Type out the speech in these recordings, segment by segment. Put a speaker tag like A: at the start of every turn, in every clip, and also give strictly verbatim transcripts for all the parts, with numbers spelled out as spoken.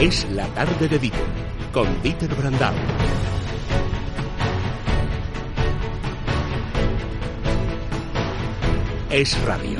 A: Es la tarde de Dieter, con Dieter Brandau. Es radio.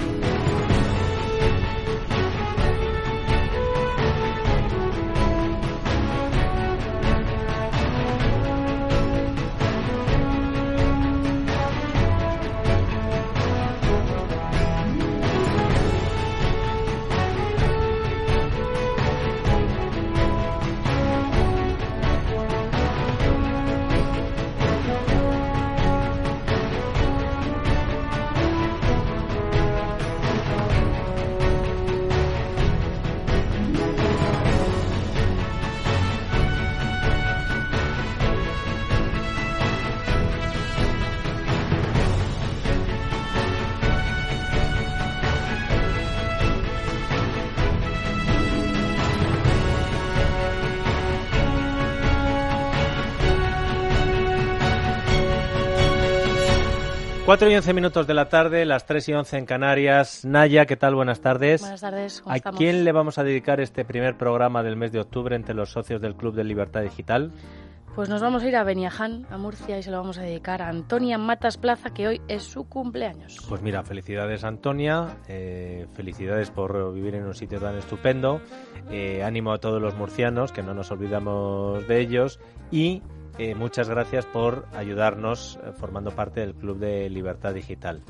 B: cuatro y once minutos de la tarde, las tres y once en Canarias. Naya, ¿qué tal? Buenas tardes.
C: Buenas tardes, ¿cómo
B: ¿A
C: estamos?
B: quién le vamos a dedicar este primer programa del mes de octubre entre los socios del Club de Libertad Digital?
C: Pues nos vamos a ir a Beniaján, a Murcia, y se lo vamos a dedicar a Antonia Matas Plaza, que hoy es su cumpleaños.
B: Pues mira, felicidades Antonia, eh, felicidades por vivir en un sitio tan estupendo, eh, ánimo a todos los murcianos, que no nos olvidamos de ellos, y Eh, muchas gracias por ayudarnos eh, formando parte del Club de Libertad Digital.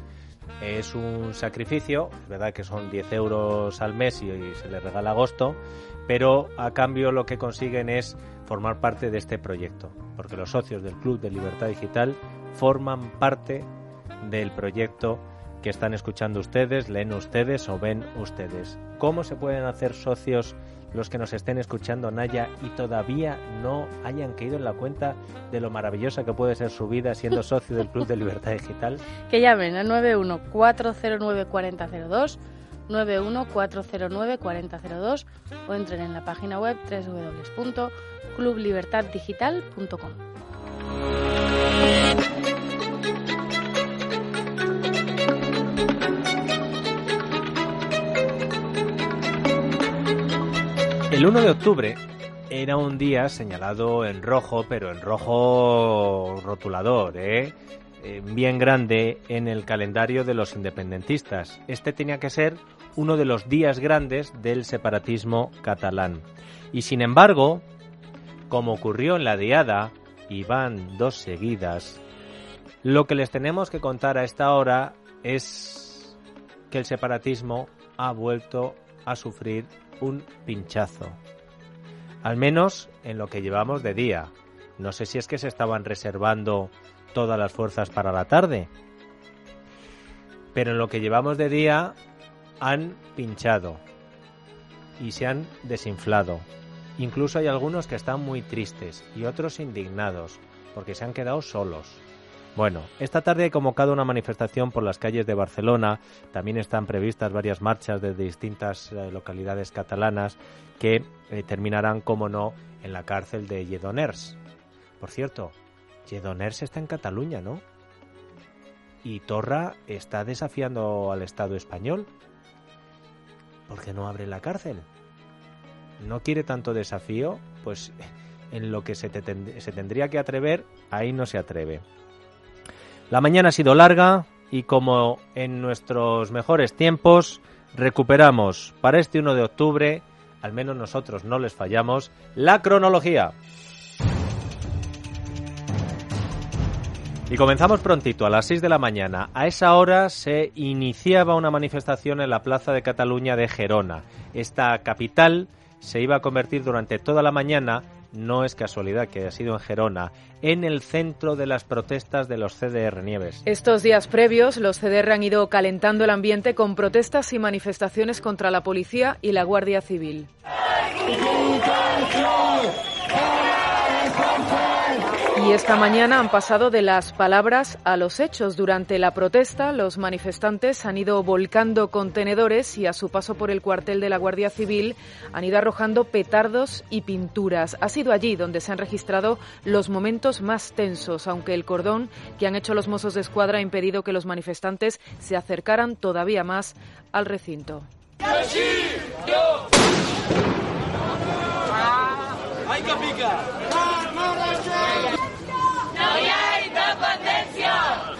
B: Es un sacrificio, es verdad que son diez euros al mes y, y se les regala agosto, pero a cambio lo que consiguen es formar parte de este proyecto, porque los socios del Club de Libertad Digital forman parte del proyecto que están escuchando ustedes, leen ustedes o ven ustedes. ¿Cómo se pueden hacer socios los que nos estén escuchando, Naya, y todavía no hayan caído en la cuenta de lo maravillosa que puede ser su vida siendo socio del Club de Libertad Digital?
C: Que llamen al nueve uno cuatro cero nueve cuatro cero cero dos, nueve uno cuatro cero nueve cuatro cero cero dos, o entren en la página web doble u doble u doble u punto club libertad digital punto com.
B: El uno de octubre era un día señalado en rojo, pero en rojo rotulador, ¿eh? Eh, bien grande en el calendario de los independentistas. Este tenía que ser uno de los días grandes del separatismo catalán. Y sin embargo, como ocurrió en la Diada, y van dos seguidas, lo que les tenemos que contar a esta hora es que el separatismo ha vuelto a sufrir un pinchazo, al menos en lo que llevamos de día. No sé si es que se estaban reservando todas las fuerzas para la tarde, pero en lo que llevamos de día han pinchado y se han desinflado. Incluso hay algunos que están muy tristes y otros indignados porque se han quedado solos. Bueno, esta tarde he convocado una manifestación por las calles de Barcelona. También están previstas varias marchas desde distintas eh, localidades catalanas que eh, terminarán, como no, en la cárcel de Lledoners. Por cierto, Lledoners está en Cataluña, ¿no? Y Torra está desafiando al Estado español. ¿Por qué no abre la cárcel? ¿No quiere tanto desafío? Pues en lo que se, te tend- se tendría que atrever, ahí no se atreve. La mañana ha sido larga y, como en nuestros mejores tiempos, recuperamos para este uno de octubre, al menos nosotros no les fallamos, la cronología. Y comenzamos prontito, a las seis de la mañana. A esa hora se iniciaba una manifestación en la Plaza de Cataluña de Gerona. Esta capital se iba a convertir durante toda la mañana, no es casualidad que haya sido en Gerona, en el centro de las protestas de los C D R. Nieves.
D: Estos días previos, los C D R han ido calentando el ambiente con protestas y manifestaciones contra la policía y la Guardia Civil. Y esta mañana han pasado de las palabras a los hechos. Durante la protesta, los manifestantes han ido volcando contenedores y, a su paso por el cuartel de la Guardia Civil, han ido arrojando petardos y pinturas. Ha sido allí donde se han registrado los momentos más tensos, aunque el cordón que han hecho los Mossos de Escuadra ha impedido que los manifestantes se acercaran todavía más al recinto.
E: ¡Ai que pica!
F: ¡No hi ha independencia!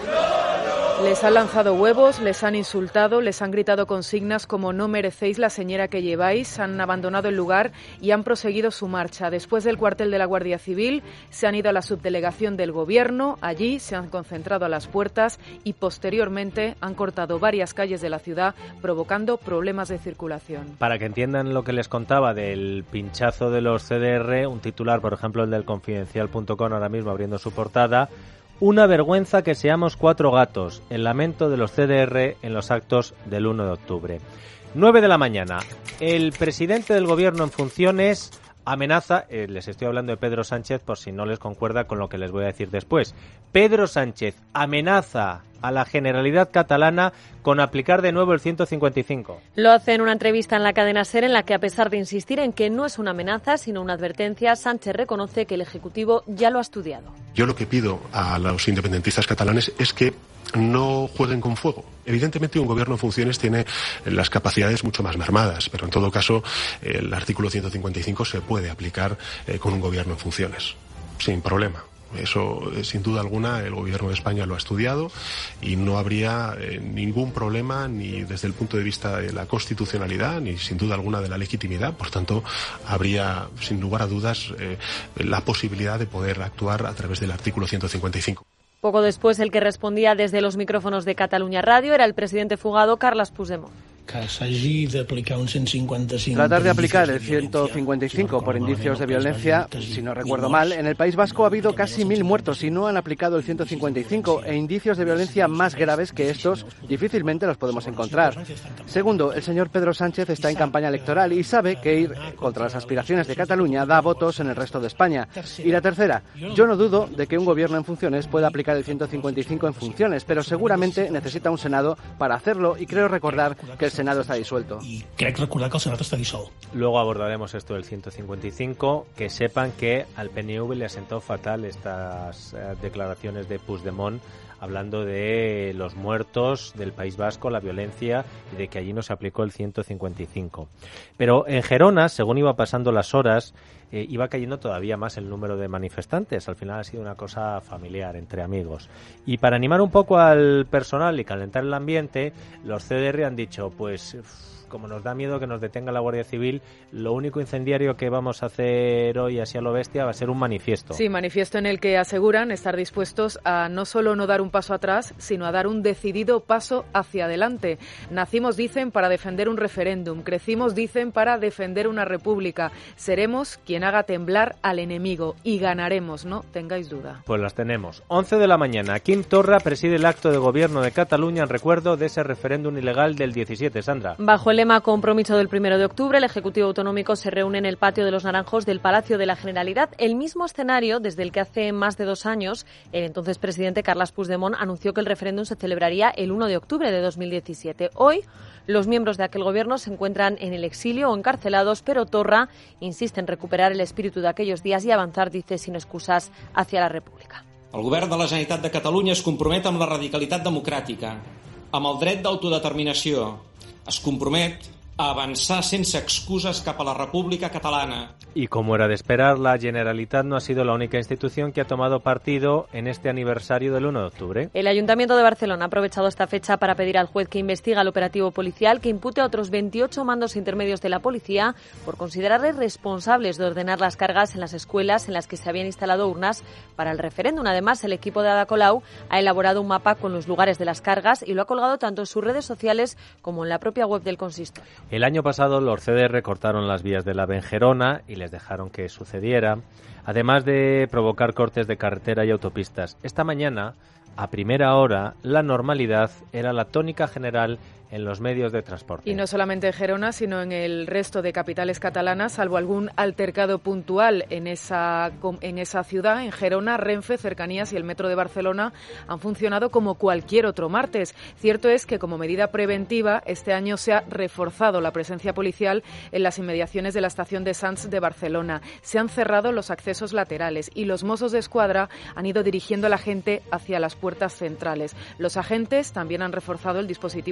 D: Les han lanzado huevos, les han insultado, les han gritado consignas como no merecéis la señera que lleváis, han abandonado el lugar y han proseguido su marcha. Después del cuartel de la Guardia Civil se han ido a la subdelegación del Gobierno, allí se han concentrado a las puertas y posteriormente han cortado varias calles de la ciudad provocando problemas de circulación.
B: Para que entiendan lo que les contaba del pinchazo de los C D R, un titular, por ejemplo, el del confidencial punto com ahora mismo abriendo su portada: una vergüenza que seamos cuatro gatos, el lamento de los C D R en los actos del uno de octubre. nueve de la mañana, el presidente del gobierno en funciones amenaza, eh, les estoy hablando de Pedro Sánchez por si no les concuerda con lo que les voy a decir después. Pedro Sánchez amenaza a la Generalidad catalana con aplicar de nuevo el ciento cincuenta y cinco.
G: Lo hace en una entrevista en la cadena SER en la que, a pesar de insistir en que no es una amenaza sino una advertencia, Sánchez reconoce que el Ejecutivo ya lo ha estudiado.
H: Yo lo que pido a los independentistas catalanes es que no jueguen con fuego. Evidentemente un gobierno en funciones tiene las capacidades mucho más mermadas, pero en todo caso el artículo ciento cincuenta y cinco se puede aplicar eh, con un gobierno en funciones, sin problema. Eso, sin duda alguna, el Gobierno de España lo ha estudiado y no habría eh, ningún problema ni desde el punto de vista de la constitucionalidad ni sin duda alguna de la legitimidad. Por tanto, habría sin lugar a dudas eh, la posibilidad de poder actuar a través del artículo ciento cincuenta y cinco.
G: Poco después, el que respondía desde los micrófonos de Catalunya Radio era el presidente fugado Carles Puigdemont.
I: Que s'hagi d'aplicar un ciento cincuenta y cinco.
J: Tratar de aplicar el ciento cincuenta y cinco por indicios de violencia, si no recuerdo mal, en el País Vasco ha habido casi mil muertos y no han aplicado el ciento cincuenta y cinco, e indicios de violencia más graves que estos difícilmente los podemos encontrar. Segundo, el señor Pedro Sánchez está en campaña electoral y sabe que ir contra las aspiraciones de Cataluña da votos en el resto de España. Y la tercera, yo no dudo de que un gobierno en funciones pueda aplicar el ciento cincuenta y cinco en funciones, pero seguramente necesita un Senado para hacerlo y creo recordar que el Senado está disuelto.
I: Y crec recordar que el Senado está disuelto.
B: Luego abordaremos esto del ciento cincuenta y cinco, que sepan que al P N V le asentó fatal estas eh, declaraciones de Puigdemont hablando de los muertos del País Vasco, la violencia y de que allí no se aplicó el ciento cincuenta y cinco. Pero en Gerona, según iba pasando las horas, eh, iba cayendo todavía más el número de manifestantes. Al final ha sido una cosa familiar, entre amigos. Y para animar un poco al personal y calentar el ambiente, los C D R han dicho, pues como nos da miedo que nos detenga la Guardia Civil, lo único incendiario que vamos a hacer hoy así a lo bestia va a ser un manifiesto.
D: Sí, manifiesto en el que aseguran estar dispuestos a no solo no dar un paso atrás, sino a dar un decidido paso hacia adelante. Nacimos, dicen, para defender un referéndum. Crecimos, dicen, para defender una república. Seremos quien haga temblar al enemigo y ganaremos, no tengáis duda.
B: Pues las tenemos. once de la mañana. Quim Torra preside el acto de gobierno de Cataluña en recuerdo de ese referéndum ilegal del diecisiete. Sandra.
G: Bajo el lema compromiso del primero de octubre, el Ejecutivo Autonómico se reúne en el patio de los Naranjos del Palacio de la Generalidad, el mismo escenario desde el que hace más de dos años el entonces presidente Carles Puigdemont anunció que el referéndum se celebraría el uno de octubre de dos mil diecisiete. Hoy, los miembros de aquel gobierno se encuentran en el exilio o encarcelados, pero Torra insiste en recuperar el espíritu de aquellos días y avanzar, dice, sin excusas hacia la República.
K: El govern de la Generalitat de Catalunya es compromet amb la radicalitat democràtica, amb el dret d'autodeterminació, es compromet a avançar sense excuses cap a la República Catalana.
B: Y como era de esperar, la Generalitat no ha sido la única institución que ha tomado partido en este aniversario del uno de octubre.
G: El Ayuntamiento de Barcelona ha aprovechado esta fecha para pedir al juez que investiga el operativo policial que impute a otros veintiocho mandos intermedios de la policía por considerarles responsables de ordenar las cargas en las escuelas en las que se habían instalado urnas para el referéndum. Además, el equipo de Ada Colau ha elaborado un mapa con los lugares de las cargas y lo ha colgado tanto en sus redes sociales como en la propia web del consistorio.
B: El año pasado los C D R cortaron las vías del AVE en Gerona y les dejaron que sucediera, además de provocar cortes de carretera y autopistas. Esta mañana, a primera hora, la normalidad era la tónica general en los medios de transporte.
D: Y no solamente en Gerona, sino en el resto de capitales catalanas, salvo algún altercado puntual en esa, en esa ciudad. En Gerona, Renfe, Cercanías y el Metro de Barcelona han funcionado como cualquier otro martes. Cierto es que, como medida preventiva, este año se ha reforzado la presencia policial en las inmediaciones de la estación de Sants de Barcelona. Se han cerrado los accesos laterales y los Mossos de Escuadra han ido dirigiendo a la gente hacia las puertas centrales. Los agentes también han reforzado el dispositivo de seguridad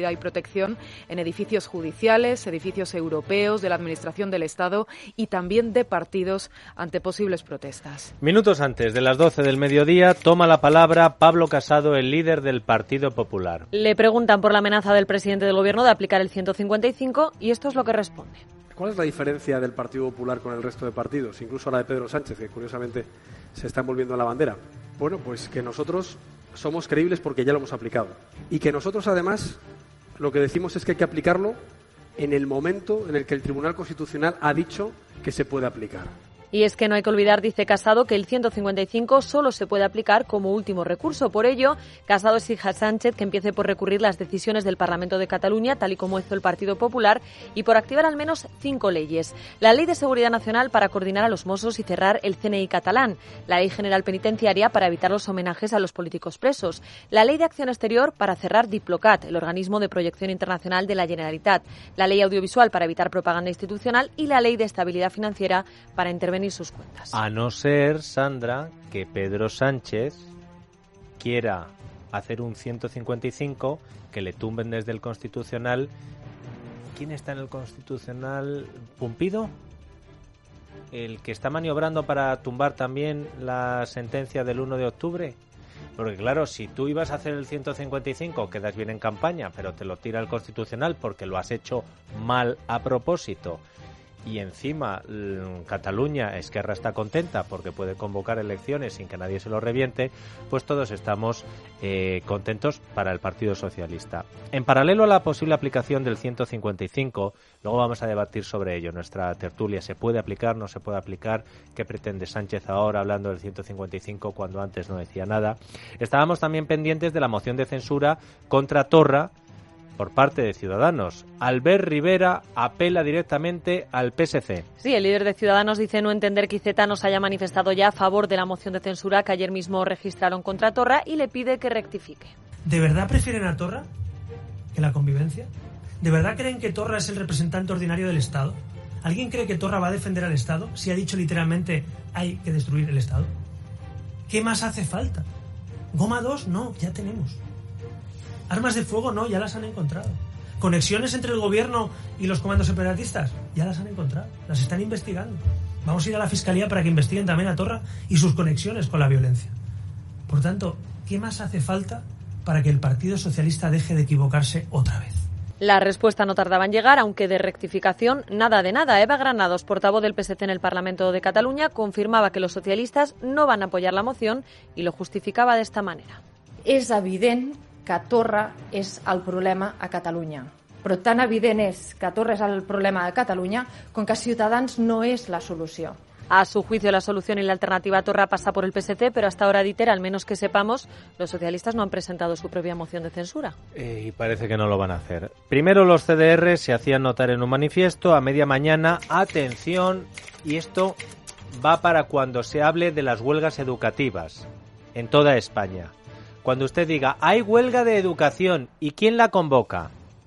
D: seguridad y protección en edificios judiciales, edificios europeos, de la Administración del Estado y también de partidos ante posibles protestas.
B: Minutos antes de las doce del mediodía toma la palabra Pablo Casado, el líder del Partido Popular.
G: Le preguntan por la amenaza del presidente del Gobierno de aplicar el ciento cincuenta y cinco y esto es lo que responde.
E: ¿Cuál es la diferencia del Partido Popular con el resto de partidos, incluso la de Pedro Sánchez, que curiosamente se está envolviendo en la bandera? Bueno, pues que nosotros somos creíbles porque ya lo hemos aplicado. Y que nosotros, además, lo que decimos es que hay que aplicarlo en el momento en el que el Tribunal Constitucional ha dicho que se puede aplicar.
G: Y es que no hay que olvidar, dice Casado, que el ciento cincuenta y cinco solo se puede aplicar como último recurso. Por ello, Casado exige a Sánchez que empiece por recurrir las decisiones del Parlamento de Cataluña, tal y como hizo el Partido Popular, y por activar al menos cinco leyes. La Ley de Seguridad Nacional para coordinar a los Mossos y cerrar el C N I catalán. La Ley General Penitenciaria para evitar los homenajes a los políticos presos. La Ley de Acción Exterior para cerrar Diplocat, el organismo de proyección internacional de la Generalitat. La Ley Audiovisual para evitar propaganda institucional y la Ley de Estabilidad Financiera para intervenir sus cuentas.
B: A no ser, Sandra, que Pedro Sánchez quiera hacer un ciento cincuenta y cinco, que le tumben desde el Constitucional. ¿Quién está en el Constitucional? ¿Pumpido? ¿El que está maniobrando para tumbar también la sentencia del uno de octubre? Porque claro, si tú ibas a hacer el ciento cincuenta y cinco, quedas bien en campaña, pero te lo tira el Constitucional porque lo has hecho mal a propósito. Y encima Cataluña, Esquerra está contenta porque puede convocar elecciones sin que nadie se lo reviente, pues todos estamos eh, contentos para el Partido Socialista. En paralelo a la posible aplicación del ciento cincuenta y cinco, luego vamos a debatir sobre ello. Nuestra tertulia, ¿se puede aplicar, no se puede aplicar? ¿Qué pretende Sánchez ahora hablando del ciento cincuenta y cinco cuando antes no decía nada? Estábamos también pendientes de la moción de censura contra Torra por parte de Ciudadanos. Albert Rivera apela directamente al P S C.
G: Sí, el líder de Ciudadanos dice no entender que Iceta no se haya manifestado ya a favor de la moción de censura que ayer mismo registraron contra Torra y le pide que rectifique.
I: ¿De verdad prefieren a Torra que la convivencia? ¿De verdad creen que Torra es el representante ordinario del Estado? ¿Alguien cree que Torra va a defender al Estado si ha dicho literalmente hay que destruir el Estado? ¿Qué más hace falta? Goma dos, no, ya tenemos. Armas de fuego, no, ya las han encontrado. Conexiones entre el gobierno y los comandos separatistas, ya las han encontrado, las están investigando. Vamos a ir a la Fiscalía para que investiguen también a Torra y sus conexiones con la violencia. Por tanto, ¿qué más hace falta para que el Partido Socialista deje de equivocarse otra vez?
G: La respuesta no tardaba en llegar, aunque de rectificación nada de nada. Eva Granados, portavoz del P S C en el Parlamento de Cataluña, confirmaba que los socialistas no van a apoyar la moción y lo justificaba de esta manera.
L: És evident que Torra és el problema a Catalunya. Però tan evident és que Torra és el problema de Catalunya com que Ciutadans no és la solució.
G: A su juicio, la solución y la alternativa a Torra pasa por el P S C, pero hasta ahora, Dieter, al menos que sepamos, los socialistas no han presentado su propia moción de censura.
B: Eh, y parece que no lo van a hacer. Primero los C D R se hacían notar en un manifiesto a media mañana. Atención, y esto va para cuando se hable de las huelgas educativas en toda España. Cuando usted diga, hay huelga de educación, ¿y quién la convoca?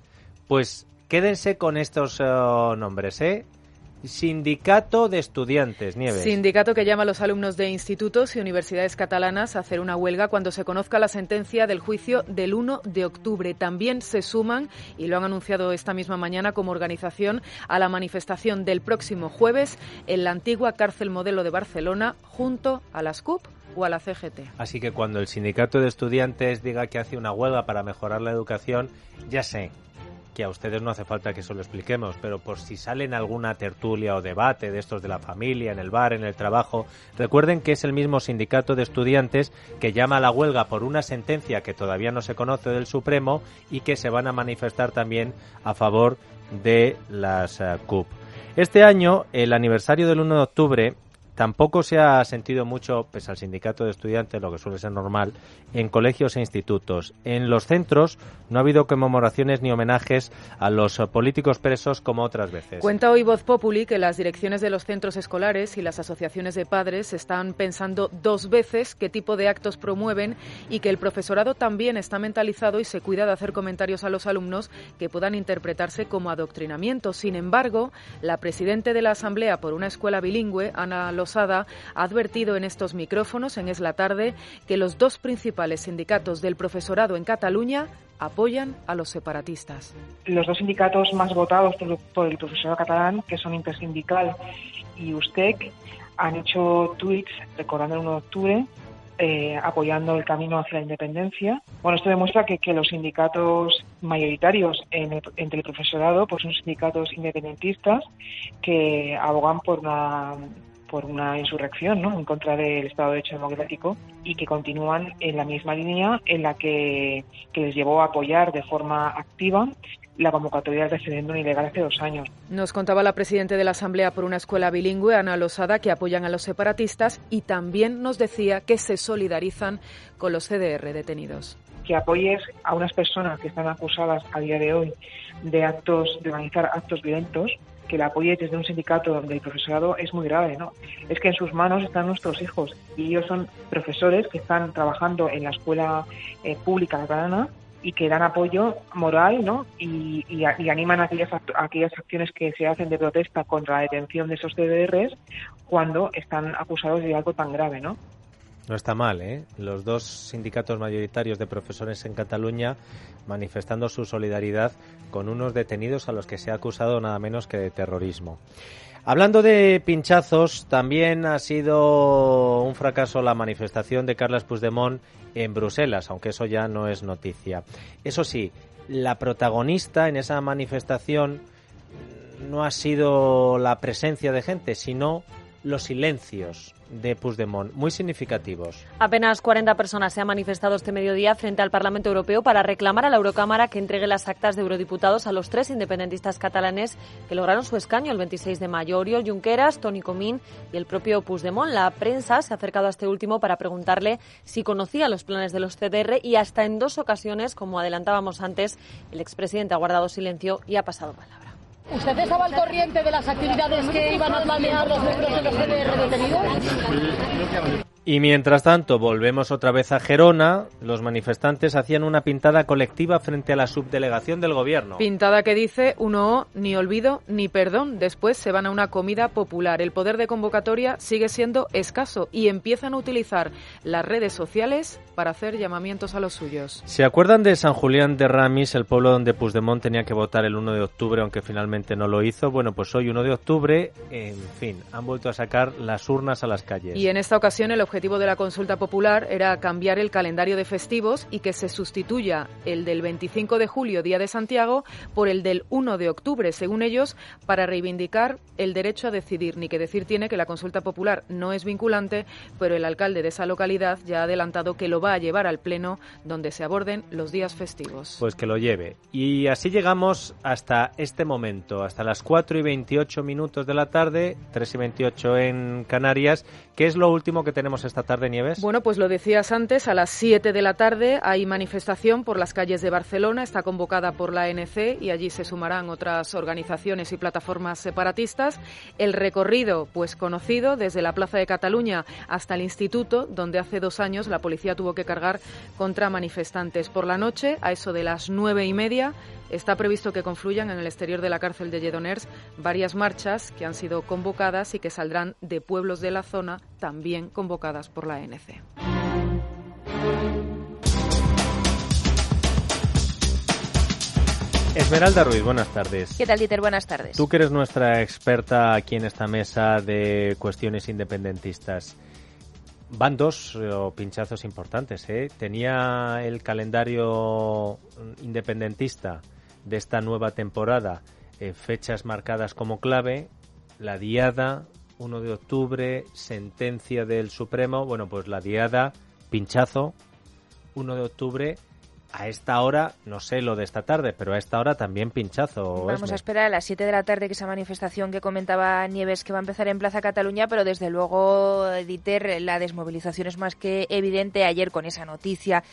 B: Pues quédense con estos uh, nombres, ¿eh? Sindicato de Estudiantes, Nieves.
D: Sindicato que llama a los alumnos de institutos y universidades catalanas a hacer una huelga cuando se conozca la sentencia del juicio del uno de octubre. También se suman, y lo han anunciado esta misma mañana como organización, a la manifestación del próximo jueves en la antigua cárcel Modelo de Barcelona, junto a las C U P o a la C G T.
B: Así que cuando el sindicato de estudiantes diga que hace una huelga para mejorar la educación, ya sé que a ustedes no hace falta que se lo expliquemos, pero por si sale en alguna tertulia o debate de estos de la familia, en el bar, en el trabajo, recuerden que es el mismo sindicato de estudiantes que llama a la huelga por una sentencia que todavía no se conoce del Supremo y que se van a manifestar también a favor de las uh, C U P. Este año, el aniversario del uno de octubre, tampoco se ha sentido mucho, pese al sindicato de estudiantes, lo que suele ser normal, en colegios e institutos. En los centros no ha habido conmemoraciones ni homenajes a los políticos presos como otras veces.
D: Cuenta hoy Voz Populi que las direcciones de los centros escolares y las asociaciones de padres están pensando dos veces qué tipo de actos promueven y que el profesorado también está mentalizado y se cuida de hacer comentarios a los alumnos que puedan interpretarse como adoctrinamiento. Sin embargo, la presidenta de la Asamblea por una escuela bilingüe, Ana Lozano, Losada, ha advertido en estos micrófonos, en Es la Tarde, que los dos principales sindicatos del profesorado en Cataluña apoyan a los separatistas.
M: Los dos sindicatos más votados por, por el profesorado catalán, que son Intersindical y USTEC, han hecho tuits recordando el uno de octubre, eh, apoyando el camino hacia la independencia. Bueno, esto demuestra que, que los sindicatos mayoritarios en el, entre el profesorado pues son sindicatos independentistas que abogan por una por una insurrección, ¿no?, en contra del Estado de Derecho democrático, y que continúan en la misma línea en la que, que les llevó a apoyar de forma activa la convocatoria del referéndum ilegal hace dos años.
D: Nos contaba la presidenta de la Asamblea por una Escuela Bilingüe, Ana Losada, que apoyan a los separatistas, y también nos decía que se solidarizan con los C D R detenidos.
M: Que apoyes a unas personas que están acusadas a día de hoy de actos, de organizar actos violentos, que la apoye desde un sindicato del profesorado es muy grave, ¿no? Es que en sus manos están nuestros hijos, y ellos son profesores que están trabajando en la escuela eh, pública catalana y que dan apoyo moral, ¿no?, y, y, y animan a aquellas, a aquellas acciones que se hacen de protesta contra la detención de esos C D Rs cuando están acusados de algo tan grave, ¿no?
B: No está mal, ¿eh? Los dos sindicatos mayoritarios de profesores en Cataluña manifestando su solidaridad con unos detenidos a los que se ha acusado nada menos que de terrorismo. Hablando de pinchazos, también ha sido un fracaso la manifestación de Carles Puigdemont en Bruselas, aunque eso ya no es noticia. Eso sí, la protagonista en esa manifestación no ha sido la presencia de gente, sino los silencios de Puigdemont, muy significativos.
G: Apenas cuarenta personas se han manifestado este mediodía frente al Parlamento Europeo para reclamar a la Eurocámara que entregue las actas de eurodiputados a los tres independentistas catalanes que lograron su escaño el veintiséis de mayo, Oriol Junqueras, Toni Comín y el propio Puigdemont. La prensa se ha acercado a este último para preguntarle si conocía los planes de los C D R, y hasta en dos ocasiones, como adelantábamos antes, el expresidente ha guardado silencio y ha pasado palabra.
N: ¿Usted estaba al corriente de las actividades que iban a planear los miembros de los C D R detenidos?
B: Y mientras tanto, volvemos otra vez a Gerona. Los manifestantes hacían una pintada colectiva frente a la subdelegación del gobierno.
D: Pintada que dice, uno, ni olvido ni perdón. Después se van a una comida popular. El poder de convocatoria sigue siendo escaso y empiezan a utilizar las redes sociales para hacer llamamientos a los suyos.
B: ¿Se acuerdan de San Julián de Ramis, el pueblo donde Puigdemont tenía que votar el uno de octubre, aunque finalmente no lo hizo? Bueno, pues hoy, uno de octubre, en fin, han vuelto a sacar las urnas a las calles.
D: Y en esta ocasión el objetivo El objetivo de la consulta popular era cambiar el calendario de festivos y que se sustituya el del veinticinco de julio, Día de Santiago, por el del uno de octubre, según ellos, para reivindicar el derecho a decidir. Ni que decir tiene que la consulta popular no es vinculante, pero el alcalde de esa localidad ya ha adelantado que lo va a llevar al Pleno, donde se aborden los días festivos.
B: Pues que lo lleve. Y así llegamos hasta este momento, hasta las cuatro y veintiocho minutos de la tarde, tres y veintiocho en Canarias. ¿Qué es lo último que tenemos esta tarde, Nieves?
D: Bueno, pues lo decías antes, a las siete de la tarde hay manifestación por las calles de Barcelona, está convocada por la A N C y allí se sumarán otras organizaciones y plataformas separatistas. El recorrido, pues conocido, desde la Plaza de Cataluña hasta el Instituto, donde hace dos años la policía tuvo que cargar contra manifestantes. Por la noche, a eso de las nueve y media, está previsto que confluyan en el exterior de la cárcel de Lledoners varias marchas que han sido convocadas y que saldrán de pueblos de la zona, también convocadas por la A N C.
B: Esmeralda Ruiz, buenas tardes.
O: ¿Qué tal, Dieter? Buenas tardes.
B: Tú que eres nuestra experta aquí en esta mesa de cuestiones independentistas. Van dos oh, pinchazos importantes, ¿eh? Tenía el calendario independentista de esta nueva temporada eh, fechas marcadas como clave, la diada, uno de octubre, sentencia del Supremo. Bueno, pues la diada, pinchazo, uno de octubre. A esta hora, no sé lo de esta tarde, pero a esta hora también pinchazo.
O: Vamos
B: Esme.
O: a esperar a las siete de la tarde que esa manifestación que comentaba Nieves que va a empezar en Plaza Cataluña, pero desde luego, Dieter, la desmovilización es más que evidente. Ayer con esa noticia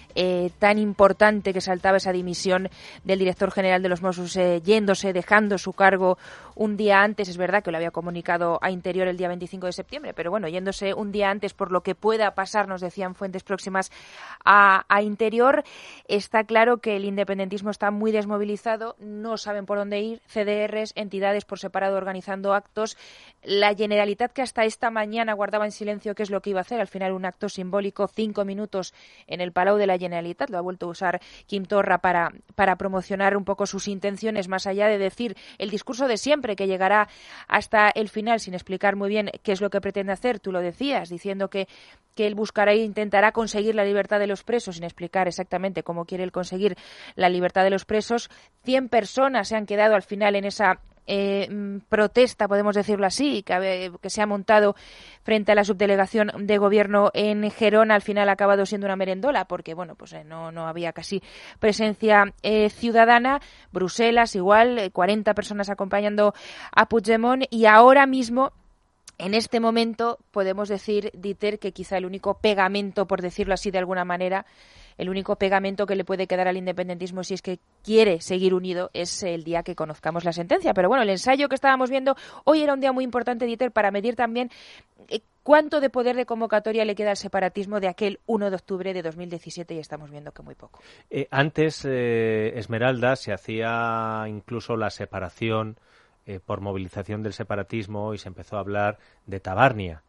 O: eh, tan importante que saltaba esa dimisión del director general de los Mossos eh, yéndose, dejando su cargo un día antes. Es verdad que lo había comunicado a Interior el día veinticinco de septiembre, pero bueno, yéndose un día antes por lo que pueda pasar, nos decían fuentes próximas a, a Interior. Está claro que el independentismo está muy desmovilizado, no saben por dónde ir, C D Rs, entidades por separado organizando actos. La Generalitat, que hasta esta mañana guardaba en silencio qué es lo que iba a hacer, al final un acto simbólico, cinco minutos en el Palau de la Generalitat, lo ha vuelto a usar Quim Torra para, para promocionar un poco sus intenciones, más allá de decir el discurso de siempre, que llegará hasta el final sin explicar muy bien qué es lo que pretende hacer. Tú lo decías, diciendo que, que él buscará e intentará conseguir la libertad de los presos, sin explicar exactamente cómo quiere él conseguir la libertad de los presos. Cien personas se han quedado al final en esa Eh, protesta, podemos decirlo así, que, que se ha montado frente a la subdelegación de gobierno en Gerona. Al final ha acabado siendo una merendola porque, bueno, pues eh, no, no había casi presencia eh, ciudadana. Bruselas igual, eh, cuarenta personas acompañando a Puigdemont, y ahora mismo, en este momento, podemos decir, Dieter, que quizá el único pegamento, por decirlo así de alguna manera, el único pegamento que le puede quedar al independentismo, si es que quiere seguir unido, es el día que conozcamos la sentencia. Pero bueno, el ensayo que estábamos viendo hoy era un día muy importante, Dieter, para medir también eh, cuánto de poder de convocatoria le queda al separatismo de aquel uno de octubre de dos mil diecisiete, y estamos viendo que muy poco.
B: Eh, antes, eh, Esmeralda, se hacía incluso la separación eh, por movilización del separatismo, y se empezó a hablar de Tabarnia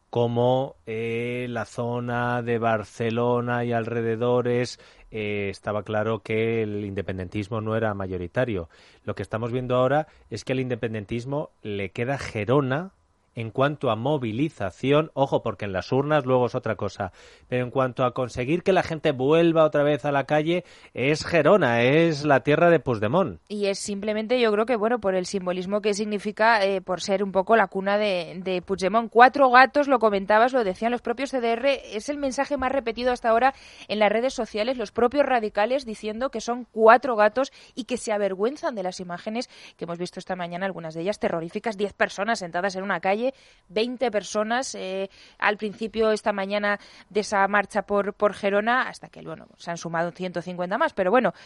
B: como eh, la zona de Barcelona y alrededores eh, estaba claro que el independentismo no era mayoritario. Lo que estamos viendo ahora es que al independentismo le queda Gerona en cuanto a movilización, ojo, porque en las urnas luego es otra cosa, pero en cuanto a conseguir que la gente vuelva otra vez a la calle, es Gerona, es la tierra de Puigdemont.
O: Y es simplemente, yo creo que, bueno, por el simbolismo que significa, eh, por ser un poco la cuna de, de Puigdemont. Cuatro gatos, lo comentabas, lo decían los propios C D R, es el mensaje más repetido hasta ahora en las redes sociales, los propios radicales diciendo que son cuatro gatos y que se avergüenzan de las imágenes que hemos visto esta mañana, algunas de ellas terroríficas, diez personas sentadas en una calle, veinte personas eh, al principio esta mañana de esa marcha por, por Gerona, hasta que bueno, se han sumado ciento cincuenta más, pero bueno,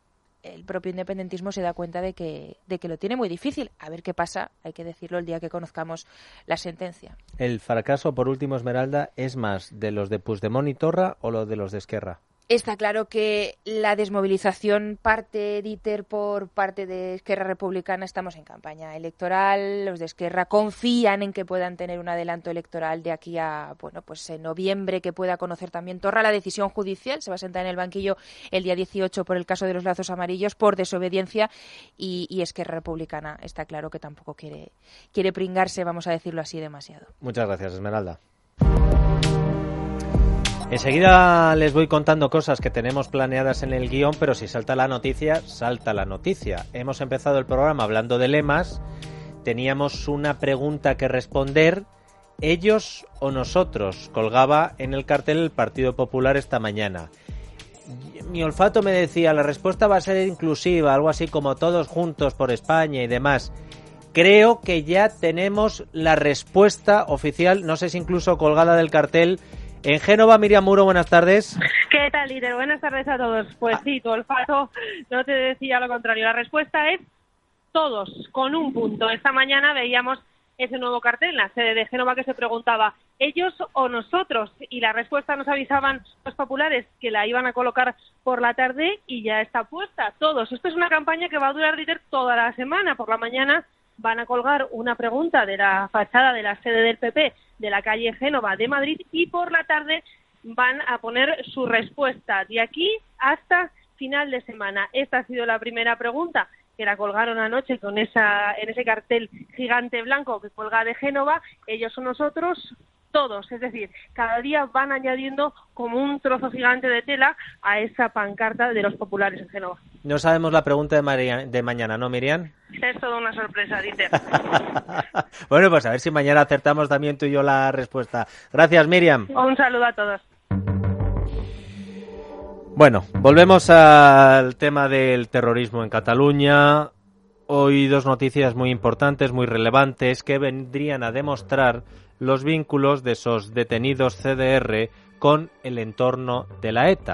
O: el propio independentismo se da cuenta de que, de que lo tiene muy difícil. A ver qué pasa, hay que decirlo el día que conozcamos la sentencia.
B: El fracaso, por último, Esmeralda, ¿es más de los de Puigdemont y Torra o lo de los de Esquerra?
O: Está claro que la desmovilización parte, Dieter, por parte de Esquerra Republicana. Estamos en campaña electoral, los de Esquerra confían en que puedan tener un adelanto electoral de aquí a, bueno, pues en noviembre, que pueda conocer también Torra la decisión judicial. Se va a sentar en el banquillo el día dieciocho por el caso de los lazos amarillos, por desobediencia, y, y Esquerra Republicana está claro que tampoco quiere, quiere pringarse, vamos a decirlo así, demasiado.
B: Muchas gracias, Esmeralda. Enseguida les voy contando cosas que tenemos planeadas en el guión, pero si salta la noticia, salta la noticia. Hemos empezado el programa hablando de lemas, teníamos una pregunta que responder, ellos o nosotros, colgaba en el cartel el Partido Popular esta mañana. Mi olfato me decía, la respuesta va a ser inclusiva, algo así como todos juntos por España y demás. Creo que ya tenemos la respuesta oficial, no sé si incluso colgada del cartel. En Génova, Miriam Muro, buenas tardes.
P: ¿Qué tal, líder? Buenas tardes a todos. Pues sí, tu olfato no te decía lo contrario. La respuesta es todos, con un punto. Esta mañana veíamos ese nuevo cartel en la sede de Génova que se preguntaba, ¿ellos o nosotros? Y la respuesta nos avisaban los populares que la iban a colocar por la tarde y ya está puesta. Todos. Esto es una campaña que va a durar, líder, toda la semana. Por la mañana van a colgar una pregunta de la fachada de la sede del P P de la calle Génova de Madrid y por la tarde van a poner su respuesta de aquí hasta final de semana. Esta ha sido la primera pregunta, que la colgaron anoche con esa en ese cartel gigante blanco que cuelga de Génova, ellos o nosotros, todos. Es decir, cada día van añadiendo como un trozo gigante de tela a esa pancarta de los populares en Génova.
B: No sabemos la pregunta de, María, de mañana, ¿no, Miriam?
P: Es toda una sorpresa, Dieter.
B: Bueno, pues a ver si mañana acertamos también tú y yo la respuesta. Gracias, Miriam.
P: Un saludo a todos.
B: Bueno, volvemos al tema del terrorismo en Cataluña. Hoy dos noticias muy importantes, muy relevantes, que vendrían a demostrar los vínculos de esos detenidos C D R con el entorno de la ETA.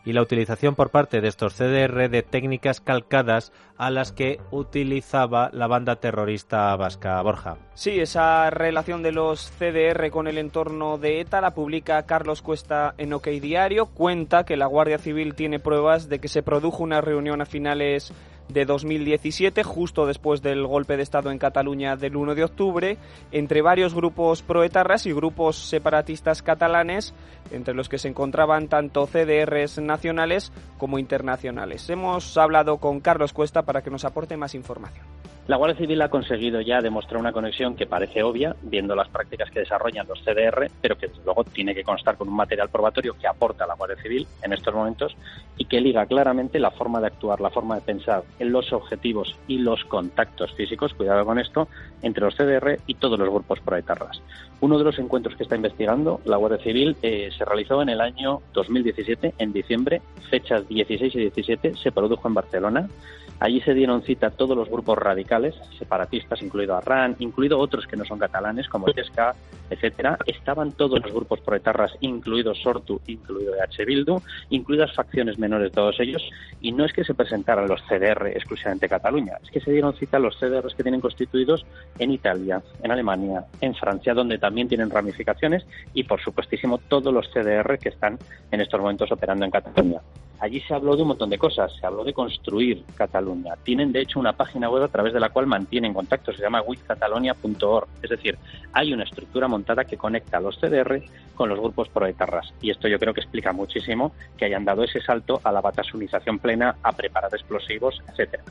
B: y la utilización por parte de estos C D R de técnicas calcadas a las que utilizaba la banda terrorista vasca. Borja.
Q: Sí, esa relación de los C D R con el entorno de ETA la publica Carlos Cuesta en OK Diario. Cuenta que la Guardia Civil tiene pruebas de que se produjo una reunión a finales de dos mil diecisiete, justo después del golpe de Estado en Cataluña del uno de octubre, entre varios grupos proetarras y grupos separatistas catalanes, entre los que se encontraban tanto C D Rs nacionales como internacionales. Hemos hablado con Carlos Cuesta para que nos aporte más información.
R: La Guardia Civil ha conseguido ya demostrar una conexión que parece obvia, viendo las prácticas que desarrollan los C D R, pero que desde luego tiene que constar con un material probatorio que aporta la Guardia Civil en estos momentos y que liga claramente la forma de actuar, la forma de pensar en los objetivos y los contactos físicos, cuidado con esto, entre los C D R y todos los grupos proetarras. Uno de los encuentros que está investigando la Guardia Civil eh, se realizó en el año dos mil diecisiete, en diciembre, fechas dieciséis y diecisiete, se produjo en Barcelona. Allí se dieron cita todos los grupos radicales, separatistas, incluido Arran, incluido otros que no son catalanes, como Esca, etcétera. Estaban todos los grupos proetarras, incluido Sortu, incluido E H Bildu, incluidas facciones menores, todos ellos. Y no es que se presentaran los C D R exclusivamente Cataluña, es que se dieron cita los C D Rs que tienen constituidos en Italia, en Alemania, en Francia, donde también tienen ramificaciones, y por supuestísimo todos los C D R que están en estos momentos operando en Cataluña. Allí se habló de un montón de cosas, se habló de construir Cataluña. Tienen, de hecho, una página web a través de la cual mantienen contacto, se llama with catalonia punto org. Es decir, hay una estructura montada que conecta a los C D R con los grupos proetarras. Y esto yo creo que explica muchísimo que hayan dado ese salto a la batasunización plena, a preparar explosivos, etcétera.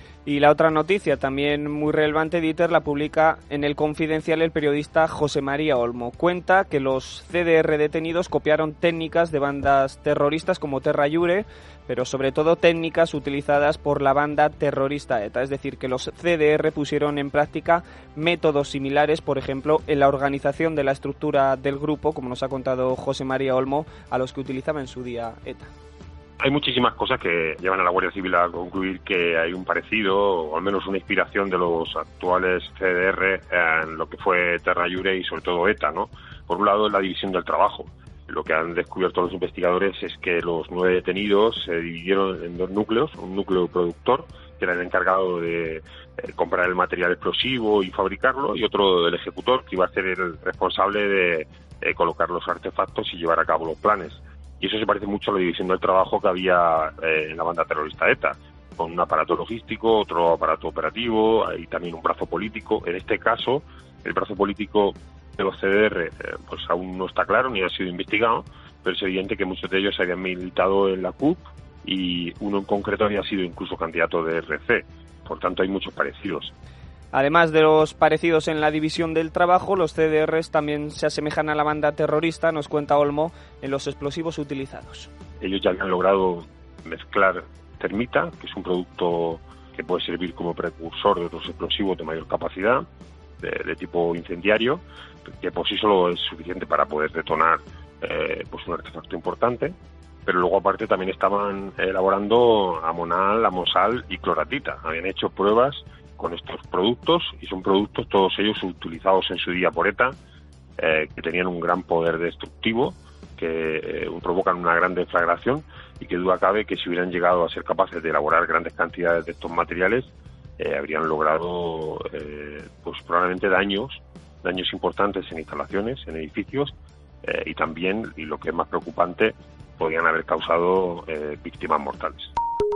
Q: Y la otra noticia, también muy relevante, Dieter, la publica en El Confidencial el periodista José María Olmo. Cuenta que los C D R detenidos copiaron técnicas de bandas terroristas como Terra Llure, pero sobre todo técnicas utilizadas por la banda terrorista ETA. Es decir, que los C D R pusieron en práctica métodos similares, por ejemplo, en la organización de la estructura del grupo, como nos ha contado José María Olmo, a los que utilizaba en su día ETA.
S: Hay muchísimas cosas que llevan a la Guardia Civil a concluir que hay un parecido, o al menos una inspiración de los actuales C D R en lo que fue Terra Llure y sobre todo ETA, ¿no? Por un lado, la división del trabajo. Lo que han descubierto los investigadores es que los nueve detenidos se dividieron en dos núcleos, un núcleo productor, que era el encargado de eh, comprar el material explosivo y fabricarlo, y otro del ejecutor, que iba a ser el responsable de eh, colocar los artefactos y llevar a cabo los planes. Y eso se parece mucho a la división del trabajo que había eh, en la banda terrorista ETA, con un aparato logístico, otro aparato operativo y también un brazo político. En este caso, el brazo político de los C D R eh, pues aún no está claro ni ha sido investigado, pero es evidente que muchos de ellos habían militado en la C U P y uno en concreto había sido incluso candidato de R C. Por tanto, hay muchos parecidos.
Q: Además de los parecidos en la división del trabajo, los C D Rs también se asemejan a la banda terrorista, nos cuenta Olmo, en los explosivos utilizados.
S: Ellos ya habían logrado mezclar termita, que es un producto que puede servir como precursor de otros explosivos de mayor capacidad, de, de tipo incendiario, que por sí solo es suficiente para poder detonar eh, pues un artefacto importante. Pero luego aparte también estaban elaborando amonal, amosal y cloratita. Habían hecho pruebas con estos productos y son productos todos ellos utilizados en su día por ETA, eh, que tenían un gran poder destructivo, que eh, provocan una gran deflagración y que duda cabe que si hubieran llegado a ser capaces de elaborar grandes cantidades de estos materiales eh, habrían logrado eh, pues probablemente daños, daños importantes en instalaciones, en edificios eh, y también, y lo que es más preocupante, podrían haber causado eh, víctimas mortales.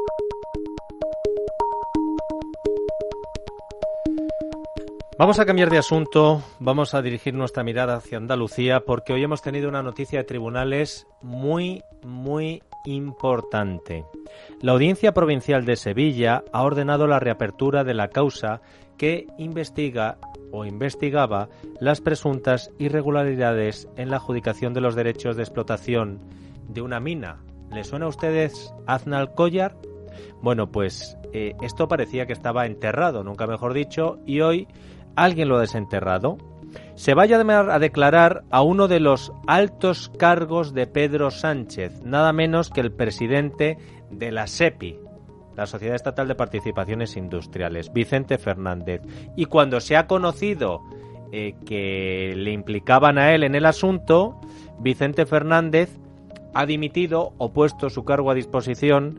B: Vamos a cambiar de asunto, vamos a dirigir nuestra mirada hacia Andalucía porque hoy hemos tenido una noticia de tribunales muy, muy importante. La Audiencia Provincial de Sevilla ha ordenado la reapertura de la causa que investiga o investigaba las presuntas irregularidades en la adjudicación de los derechos de explotación de una mina. ¿Les suena a ustedes Aznalcóllar? Bueno, pues eh, esto parecía que estaba enterrado, nunca mejor dicho, y hoy alguien lo ha desenterrado. Se va a llamar a declarar a uno de los altos cargos de Pedro Sánchez, nada menos que el presidente de la SEPI, la Sociedad Estatal de Participaciones Industriales, Vicente Fernández. Y cuando se ha conocido eh, que le implicaban a él en el asunto, Vicente Fernández ha dimitido o puesto su cargo a disposición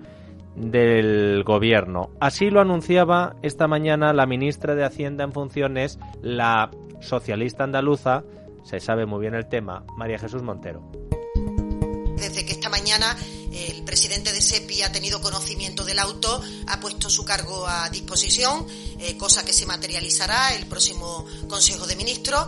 B: del gobierno. Así lo anunciaba esta mañana la ministra de Hacienda en funciones, la socialista andaluza, se sabe muy bien el tema, María Jesús Montero.
T: Desde que esta mañana el presidente de SEPI ha tenido conocimiento del auto, ha puesto su cargo a disposición, eh, cosa que se materializará el próximo Consejo de Ministros,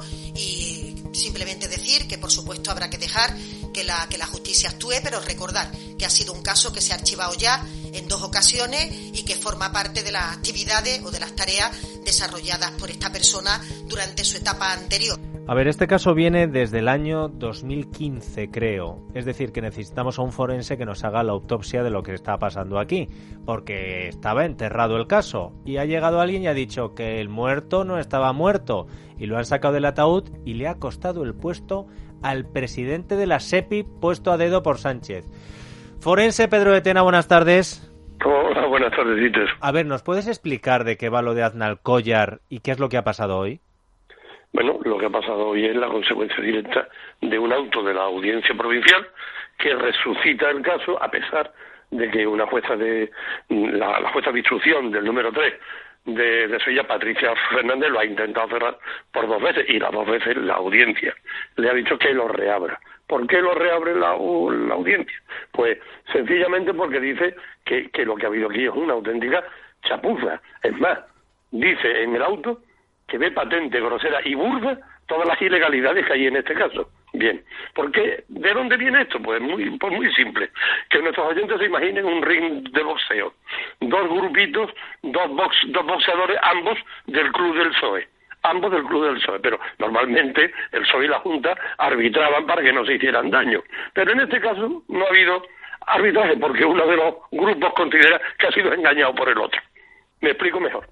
T: y simplemente decir que por supuesto habrá que dejar que la, que la justicia actúe, pero recordar que ha sido un caso que se ha archivado ya en dos ocasiones y que forma parte de las actividades o de las tareas desarrolladas por esta persona durante su etapa anterior.
B: A ver, este caso viene desde el año dos mil quince, creo. Es decir, que necesitamos a un forense que nos haga la autopsia de lo que está pasando aquí, porque estaba enterrado el caso y ha llegado alguien y ha dicho que el muerto no estaba muerto y lo han sacado del ataúd y le ha costado el puesto al presidente de la SEPI, puesto a dedo por Sánchez. Forense Pedro de Tena, buenas tardes.
U: Hola, buenas tardes, Dieter.
B: A ver, ¿nos puedes explicar de qué va lo de Aznalcóllar y qué es lo que ha pasado hoy?
U: Bueno, lo que ha pasado hoy es la consecuencia directa de un auto de la Audiencia Provincial que resucita el caso a pesar de que una jueza de la, la jueza de instrucción del número tres de, de Sevilla, Patricia Fernández, lo ha intentado cerrar por dos veces y las dos veces la audiencia le ha dicho que lo reabra. ¿Por qué lo reabre la, la audiencia? Pues sencillamente porque dice que, que lo que ha habido aquí es una auténtica chapuza. Es más, dice en el auto que ve patente, grosera y burda todas las ilegalidades que hay en este caso. Bien, ¿por qué? ¿De dónde viene esto? Pues muy, pues muy simple. Que nuestros oyentes se imaginen un ring de boxeo. Dos grupitos, dos, box, dos boxeadores, ambos del Club del P S O E. Ambos del Club del P S O E. Pero normalmente el P S O E y la Junta arbitraban para que no se hicieran daño. Pero en este caso no ha habido arbitraje porque uno de los grupos considera que ha sido engañado por el otro. Me explico mejor.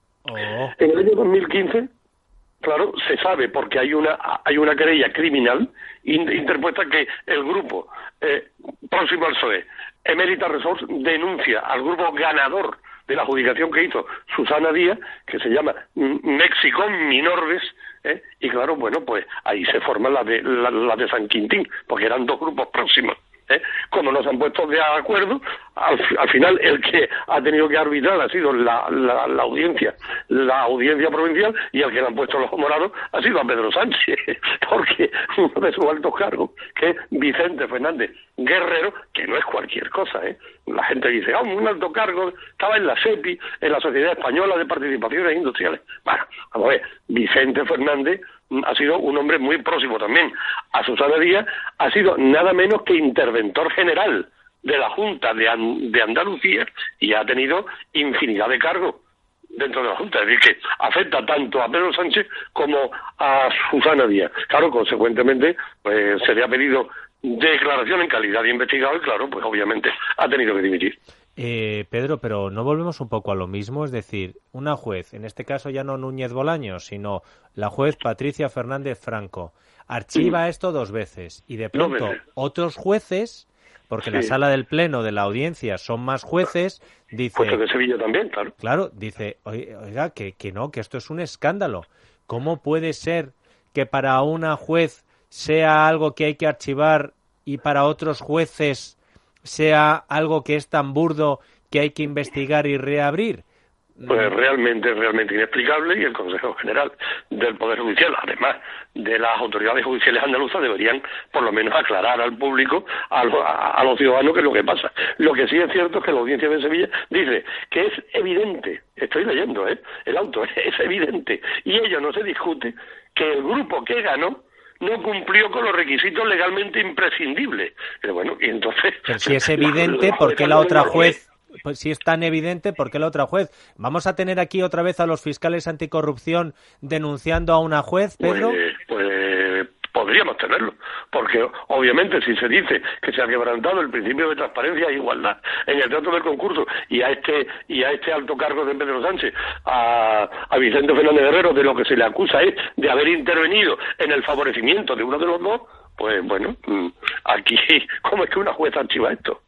U: Oh. En el año dos mil quince, claro, se sabe porque hay una hay una querella criminal in, interpuesta que el grupo eh, próximo al P S O E, Emérita Resource, denuncia al grupo ganador de la adjudicación que hizo Susana Díaz, que se llama Mexicón Minorves, ¿eh? Y claro, bueno, pues ahí se forma la de, la, la de San Quintín, porque eran dos grupos próximos. ¿Eh? Como no se han puesto de acuerdo, al, al final el que ha tenido que arbitrar ha sido la, la, la audiencia, la audiencia provincial, y el que le han puesto los morados ha sido a Pedro Sánchez, porque uno de sus altos cargos, que es Vicente Fernández Guerrero, que no es cualquier cosa, ¿eh? La gente dice, ah, oh, un alto cargo, estaba en la SEPI, en la Sociedad Española de Participaciones Industriales. Bueno, vamos a ver, Vicente Fernández ha sido un hombre muy próximo también a Susana Díaz, ha sido nada menos que interventor general de la Junta de, An- de Andalucía y ha tenido infinidad de cargos dentro de la Junta, es decir, que afecta tanto a Pedro Sánchez como a Susana Díaz. Claro, consecuentemente, pues, se le ha pedido declaración en calidad de investigado y claro, pues obviamente ha tenido que dimitir.
B: Eh, Pedro, pero ¿no volvemos un poco a lo mismo? Es decir, una juez, en este caso ya no Núñez Bolaños, sino la juez Patricia Fernández Franco, archiva sí. esto dos veces y de pronto otros jueces, porque sí. la sala del pleno de la audiencia son más jueces, dice...
U: Jueces de Sevilla también, claro.
B: Claro, dice, oiga, que, que no, que esto es un escándalo. ¿Cómo puede ser que para una juez sea algo que hay que archivar y para otros jueces sea algo que es tan burdo que hay que investigar y reabrir?
U: Pues realmente, realmente inexplicable, y el Consejo General del Poder Judicial, además de las autoridades judiciales andaluzas, deberían por lo menos aclarar al público, a, lo, a, a los ciudadanos, qué es lo que pasa. Lo que sí es cierto es que la Audiencia de Sevilla dice que es evidente, estoy leyendo, ¿eh? el auto, es evidente, y ello no se discute, que el grupo que ganó no cumplió con los requisitos legalmente imprescindibles. Pero bueno, y entonces...
B: Pero si es evidente, ¿por qué la otra juez...? Pues si es tan evidente, ¿por qué la otra juez? ¿Vamos a tener aquí otra vez a los fiscales anticorrupción denunciando a una juez, Pedro?
U: Pues, pues podríamos tenerlo, porque obviamente si se dice que se ha quebrantado el principio de transparencia e igualdad en el trato del concurso y a este y a este alto cargo de Pedro Sánchez, a, a Vicente Fernández Guerrero, de lo que se le acusa es de haber intervenido en el favorecimiento de uno de los dos, pues bueno, aquí, ¿cómo es que una jueza archiva esto?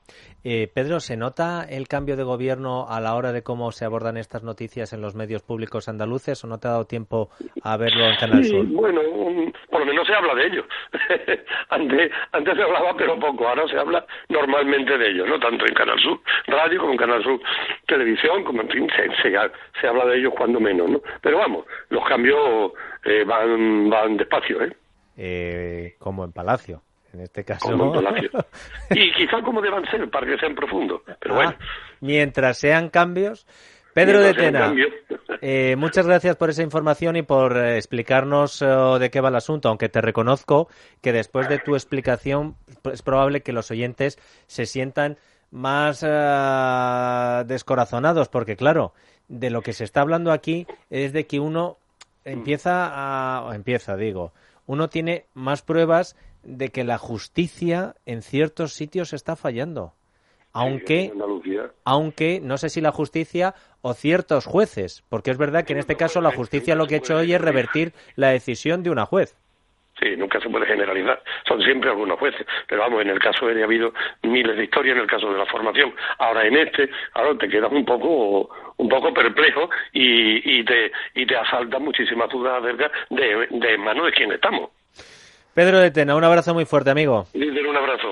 B: Eh, Pedro, ¿se nota el cambio de gobierno a la hora de cómo se abordan estas noticias en los medios públicos andaluces o no te ha dado tiempo a verlo en Canal
U: Sí,
B: Sur?
U: bueno, um, por lo menos se habla de ello. antes, antes se hablaba, pero poco. Ahora se habla normalmente de ello, ¿no? Tanto en Canal Sur Radio como en Canal Sur Televisión, como en fin, se, se, se habla de ellos cuando menos, ¿no? Pero vamos, los cambios eh, van, van despacio, ¿eh?
B: Eh, como en Palacio. En este caso.
U: Como en Palacio. Y quizá como deban ser, para que sean profundos. Pero ah, bueno.
B: Mientras sean cambios. Pedro de Tena, eh, muchas gracias por esa información y por eh, explicarnos uh, de qué va el asunto, aunque te reconozco que después de tu explicación es probable que los oyentes se sientan más uh, descorazonados, porque claro, de lo que se está hablando aquí es de que uno empieza a... o empieza, digo, uno tiene más pruebas de que la justicia en ciertos sitios está fallando. Aunque, aunque no sé si la justicia o ciertos jueces, porque es verdad que en este caso la justicia lo que ha hecho hoy es revertir la decisión de una juez.
U: Sí, nunca se puede generalizar, son siempre algunos jueces, pero vamos, en el caso de ha habido miles de historias, en el caso de la formación. Ahora en este, ahora te quedas un poco un poco perplejo y, y te y te asaltan muchísimas dudas acerca de, de en manos de quién estamos.
B: Pedro de Tena, un abrazo muy fuerte, amigo.
U: Líder, un abrazo.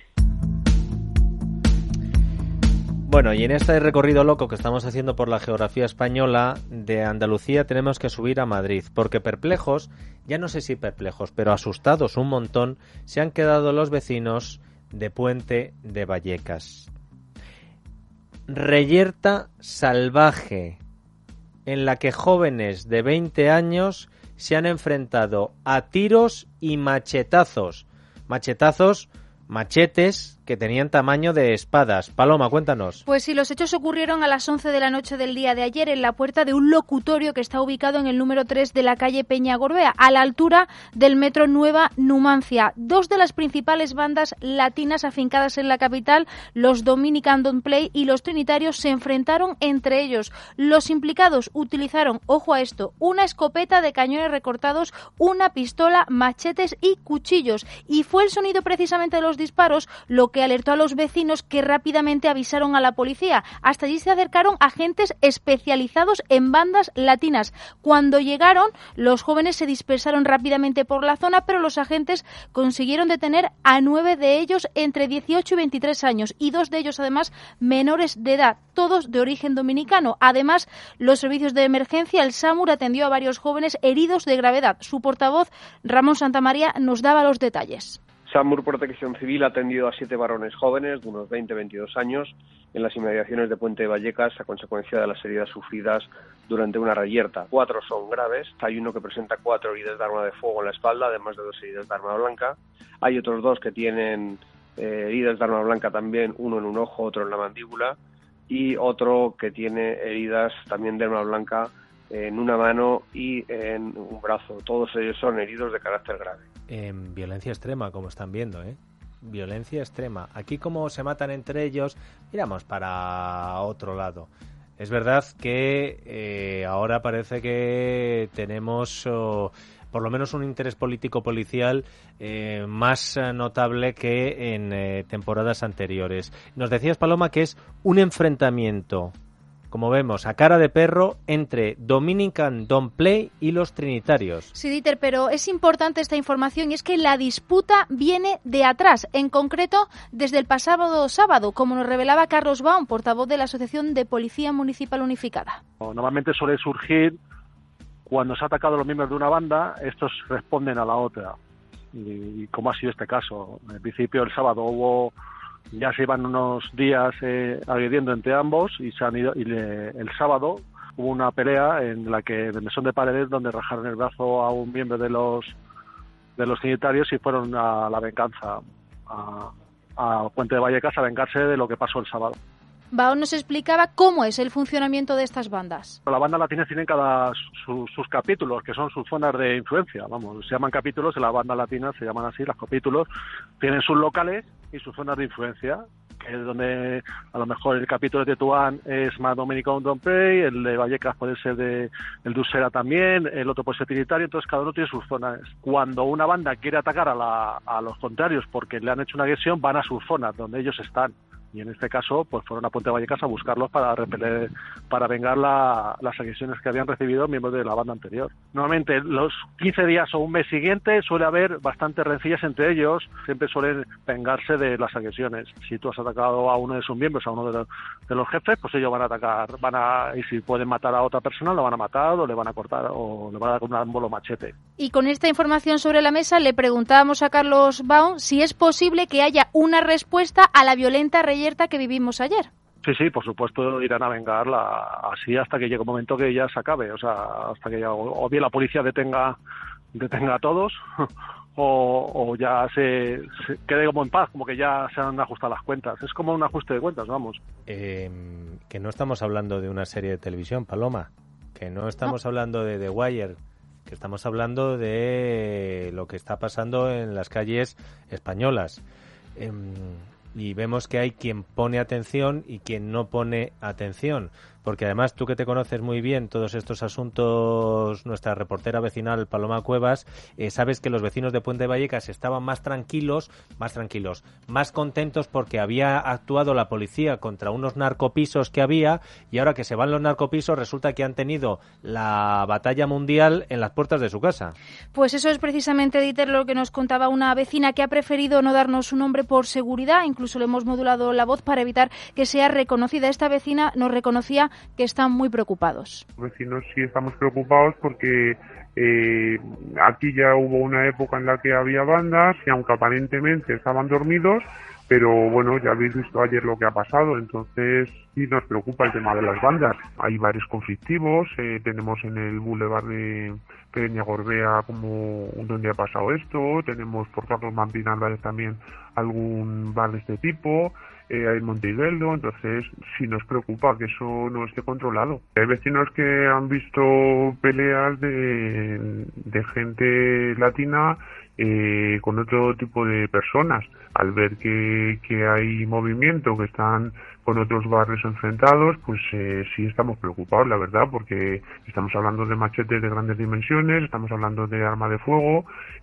B: Bueno, y en este recorrido loco que estamos haciendo por la geografía española, de Andalucía tenemos que subir a Madrid, porque perplejos, ya no sé si perplejos, pero asustados un montón, se han quedado los vecinos de Puente de Vallecas. Reyerta salvaje, en la que jóvenes de veinte años se han enfrentado a tiros y machetazos. Machetazos, machetes que tenían tamaño de espadas. Paloma, cuéntanos.
O: Pues sí, los hechos ocurrieron a las once de la noche del día de ayer en la puerta de un locutorio que está ubicado en el número tres de la calle Peña Gorbea, a la altura del metro Nueva Numancia. Dos de las principales bandas latinas afincadas en la capital, los Dominican Don't Play y los Trinitarios, se enfrentaron entre ellos. Los implicados utilizaron, ojo a esto, una escopeta de cañones recortados, una pistola, machetes y cuchillos. Y fue el sonido precisamente de los disparos lo que alertó a los vecinos, que rápidamente avisaron a la policía. Hasta allí se acercaron agentes especializados en bandas latinas. Cuando llegaron, los jóvenes se dispersaron rápidamente por la zona, pero los agentes consiguieron detener a nueve de ellos entre dieciocho y veintitrés años, y dos de ellos además menores de edad, todos de origen dominicano. Además, los servicios de emergencia, el SAMUR, atendió a varios jóvenes heridos de gravedad. Su portavoz, Ramón Santamaría, nos daba los detalles.
A: SAMUR Protección Civil ha atendido a siete varones jóvenes de unos veinte a veintidós años en las inmediaciones de Puente de Vallecas a consecuencia de las heridas sufridas durante una reyerta. Cuatro son graves, hay uno que presenta cuatro heridas de arma de fuego en la espalda, además de dos heridas de arma blanca. Hay otros dos que tienen eh, heridas de arma blanca también, uno en un ojo, otro en la mandíbula, y otro que tiene heridas también de arma blanca en una mano y en un brazo. Todos ellos son heridos de carácter grave.
B: En violencia extrema, como están viendo, ¿eh? Violencia extrema. Aquí, como se matan entre ellos, miramos para otro lado. Es verdad que eh, ahora parece que tenemos oh, por lo menos un interés político-policial eh, más notable que en eh, temporadas anteriores. Nos decías, Paloma, que es un enfrentamiento, como vemos, a cara de perro entre Dominican Don't Play y los Trinitarios.
O: Sí, Dieter, pero es importante esta información, y es que la disputa viene de atrás, en concreto desde el pasado sábado, como nos revelaba Carlos Baum, portavoz de la Asociación de Policía Municipal Unificada.
V: Normalmente suele surgir cuando se ha atacado a los miembros de una banda, estos responden a la otra, y, y como ha sido este caso. En principio, el sábado hubo... Ya se iban unos días eh, agrediendo entre ambos y se han ido, y le, el sábado hubo una pelea en la que de mesón de paredes, donde rajaron el brazo a un miembro de los de los trinitarios y fueron a la venganza a, a Puente de Vallecas a vengarse de lo que pasó el sábado.
O: Baón nos explicaba cómo es el funcionamiento de estas bandas.
V: La banda latina tiene cada su, sus capítulos, que son sus zonas de influencia. Vamos, se llaman capítulos, en la banda latina se llaman así, los capítulos. Tienen sus locales y sus zonas de influencia, que es donde a lo mejor el capítulo de Tetuán es más Dominican Don't Play, el de Vallecas puede ser de el de Usera también, el otro puede ser trinitario, entonces cada uno tiene sus zonas. Cuando una banda quiere atacar a, la, a los contrarios porque le han hecho una agresión, van a sus zonas, donde ellos están. y en este caso pues fueron a Puente Vallecas a buscarlos para repeler, para vengar la, las agresiones que habían recibido miembros de la banda anterior. Normalmente los quince días o un mes siguiente suele haber bastantes rencillas entre ellos, siempre suelen vengarse de las agresiones. Si tú has atacado a uno de sus miembros, a uno de los, de los jefes, pues ellos van a atacar, van a, y si pueden matar a otra persona, lo van a matar o le van a cortar o le van a dar con un bolo machete.
C: Y con esta información sobre la mesa le preguntábamos a Carlos Baum si es posible que haya una respuesta a la violenta reyerta que vivimos ayer.
V: Sí, sí, por supuesto irán a vengarla así hasta que llegue un momento que ya se acabe, o sea, hasta que ya o, o bien la policía detenga detenga a todos o, o ya se, se quede como en paz, como que ya se han ajustado las cuentas. Es como un ajuste de cuentas, vamos.
B: Eh, que no estamos hablando de una serie de televisión, Paloma, que no estamos no. hablando de The Wire, que estamos hablando de lo que está pasando en las calles españolas. Eh, y vemos que hay quien pone atención y quien no pone atención, porque además tú que te conoces muy bien todos estos asuntos, nuestra reportera vecinal Paloma Cuevas, eh, sabes que los vecinos de Puente Vallecas estaban más tranquilos, más tranquilos, más contentos porque había actuado la policía contra unos narcopisos que había, y ahora que se van los narcopisos resulta que han tenido la batalla mundial en las puertas de su casa.
C: Pues eso es precisamente, Dieter, lo que nos contaba una vecina que ha preferido no darnos su nombre por seguridad, incluso le hemos modulado la voz para evitar que sea reconocida. Esta vecina nos reconocía que están muy preocupados.
F: Los vecinos sí estamos preocupados porque eh, aquí ya hubo una época en la que había bandas y aunque aparentemente estaban dormidos, pero bueno, ya habéis visto ayer lo que ha pasado, entonces sí nos preocupa el tema de las bandas. Hay varios conflictivos, eh, tenemos en el bulevar de Peña Gorbea como donde ha pasado esto, tenemos por Carlos Martín Álvarez también algún bar de este tipo, eh, hay Montigueldo, entonces sí nos preocupa que eso no esté controlado. Hay vecinos que han visto peleas de, de gente latina eh, con otro tipo de personas. Al ver que, que hay movimiento, que están con otros barrios enfrentados, pues eh, sí estamos preocupados, la verdad, porque estamos hablando de machetes de grandes dimensiones, estamos hablando de arma de fuego,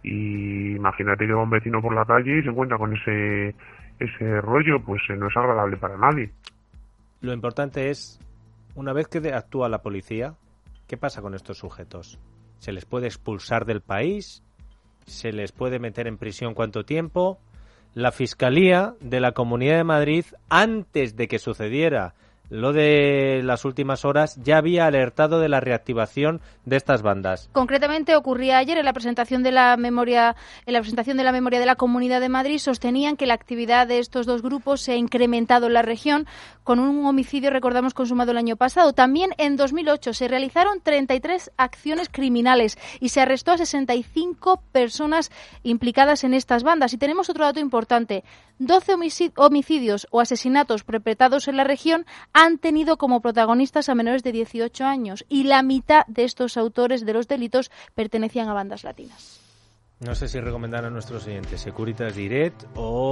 F: y imagínate que va un vecino por la calle y se encuentra con ese ese rollo, pues eh, no es agradable para nadie.
B: Lo importante es, una vez que actúa la policía, ¿qué pasa con estos sujetos? ¿Se les puede expulsar del país? ¿Se les puede meter en prisión cuánto tiempo? La Fiscalía de la Comunidad de Madrid, antes de que sucediera lo de las últimas horas, ya había alertado de la reactivación de estas bandas.
C: Concretamente ocurría ayer en la presentación de la memoria, en la presentación de la memoria de la Comunidad de Madrid, sostenían que la actividad de estos dos grupos se ha incrementado en la región con un homicidio, recordamos, consumado el año pasado. También en dos mil ocho se realizaron treinta y tres acciones criminales y se arrestó a sesenta y cinco personas implicadas en estas bandas. Y tenemos otro dato importante: doce homicidios o asesinatos perpetrados en la región han tenido como protagonistas a menores de dieciocho años, y la mitad de estos autores de los delitos pertenecían a bandas latinas.
B: No sé si recomendar a nuestros oyentes Securitas Direct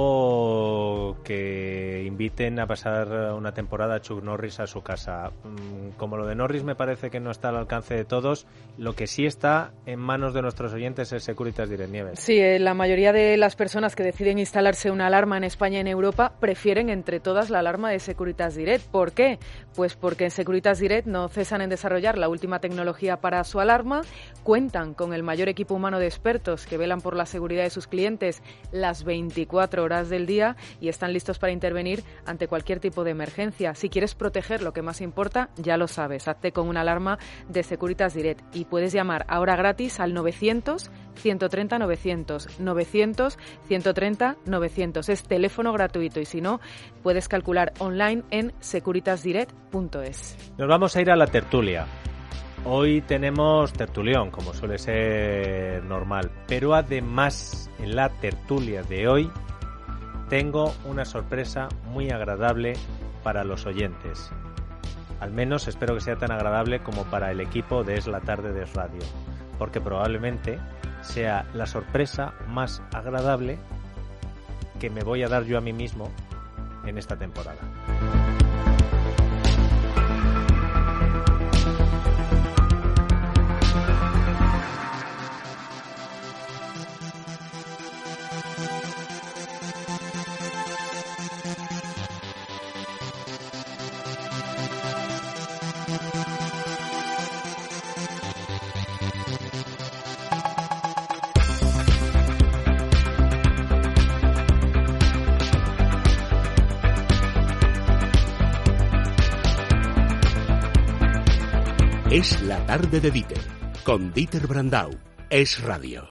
B: o que inviten a pasar una temporada a Chuck Norris a su casa. Como lo de Norris me parece que no está al alcance de todos, lo que sí está en manos de nuestros oyentes es Securitas Direct. Nieves.
D: Sí, la mayoría de las personas que deciden instalarse una alarma en España y en Europa prefieren entre todas la alarma de Securitas Direct. ¿Por qué? Pues porque en Securitas Direct no cesan en desarrollar la última tecnología para su alarma, cuentan con el mayor equipo humano de expertos que velan por la seguridad de sus clientes las veinticuatro horas del día y están listos para intervenir ante cualquier tipo de emergencia. Si quieres proteger lo que más importa, ya lo sabes, hazte con una alarma de Securitas Direct y puedes llamar ahora gratis al novecientos, ciento treinta, novecientos, novecientos, ciento treinta, novecientos. Es teléfono gratuito y si no, puedes calcular online en securitas direct punto es.
B: Nos vamos a ir a la tertulia. Hoy tenemos tertulión, como suele ser normal, pero además en la tertulia de hoy tengo una sorpresa muy agradable para los oyentes. Al menos espero que sea tan agradable como para el equipo de Es la Tarde de Radio, porque probablemente sea la sorpresa más agradable que me voy a dar yo a mí mismo en esta temporada.
H: Es la tarde de Dieter, con Dieter Brandau. Es radio.